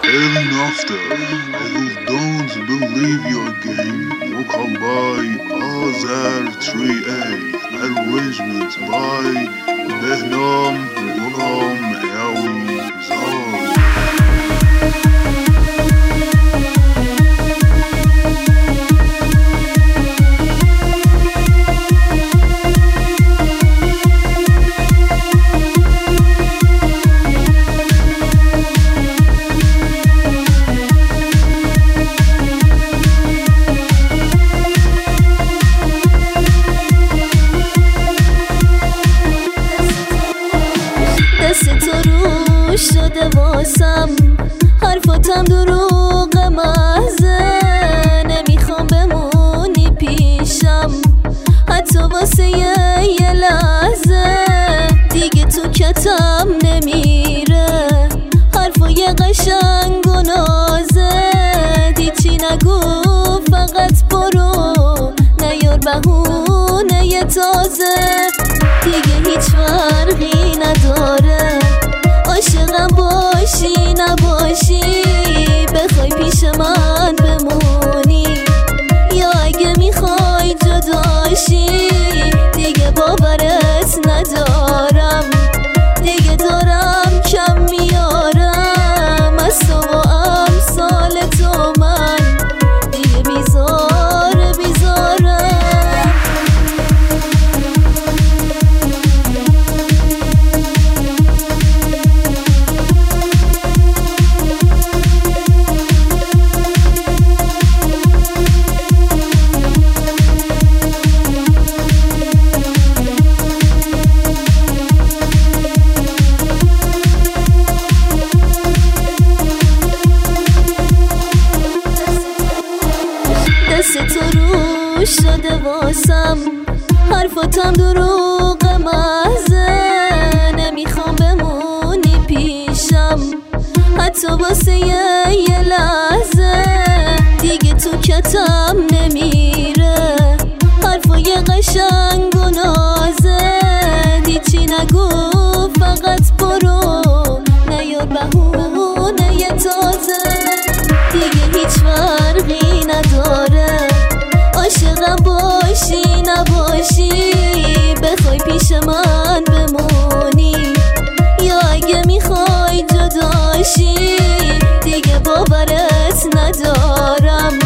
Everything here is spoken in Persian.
Early after, I hope don't believe your game. Vocal by Azar 3A. Arrangement by Behnam Ghulam Awi Zal. دست تو روش شده واسم، حرفاتم دروغ محضه. نمیخوام بمونی پیشم حتی واسه یه لحظه. دیگه تو کتم نمیره حرفای قشنگ و نازه. دیچی نگو فقط برو، نیار بهونه یه تازه. دیگه هیچ فرقی نداره عاشقم باشی نباشی. بخوای پیش من بمونی یا اگه میخوای جداشی. دیگه باورت ندارم، دیگه دارم کم میارم از تو و امثال تو. من دیگه بیزارم. دست تو روش شده واسم، حرفاتم دروغ محضه. نمیخوام بمونی پیشم حتی واسه یه لحظه. دیگه تو کتم نمیره حرفای قشنگ و نازه. دیچی نگو فقط برو، نیار بهونه یه تازه. دیگه هیچ فرقی نداره عاشقم باشی نباشی. بخوای پیش من بمونی یا اگه میخوای جداشی. دیگه باورت ندارم،